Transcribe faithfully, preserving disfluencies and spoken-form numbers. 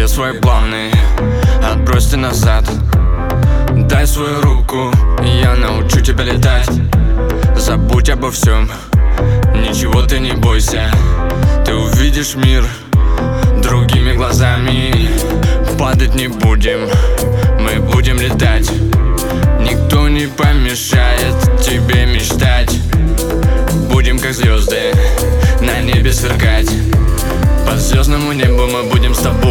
свои планы, отбрось ты назад. Дай свою руку, я научу тебя летать. Забудь обо всем, ничего ты не бойся. Ты увидишь мир другими глазами. Падать не будем, мы будем летать. Никто не помешает тебе мечтать. Будем как звезды на небе сверкать. По звездному небу мы будем с тобой